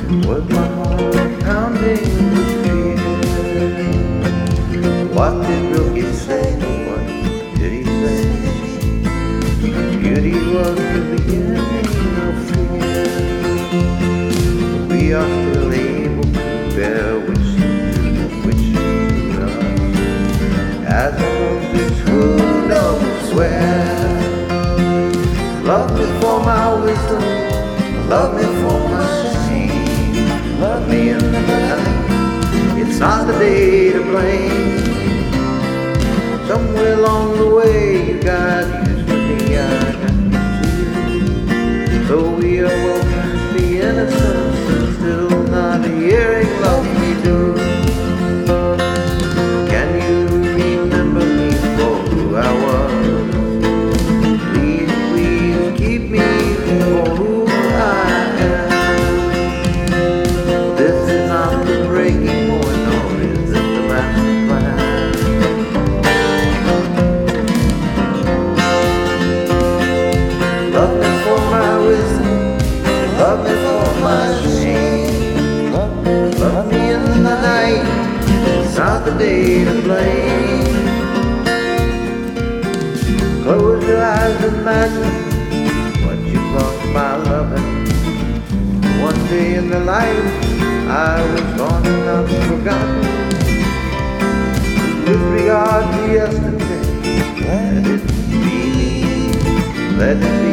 Was my heart pounding with fear? What did Wilkie say? What did he say? Beauty was the beginning of fear. We are still able to bear witness to the witches of love. As long as who knows where. Love me for my wisdom, love me for my shame. Love me in the night, it's not the day to blame. Somewhere along the way you got used to me, I got used to you. So we are woken to the innocence and still not hearing love me do. Can you remember me for who I was? Keep me for who I am. This is not the breaking point, nor is it the master plan. Love me for my wisdom, love me for my shame. Love me in the night, it's not the day to blame. Close your eyes and imagine you brought my loving. One day in the life I was gone and not forgotten. With regard to yesterday, let it be, let it be.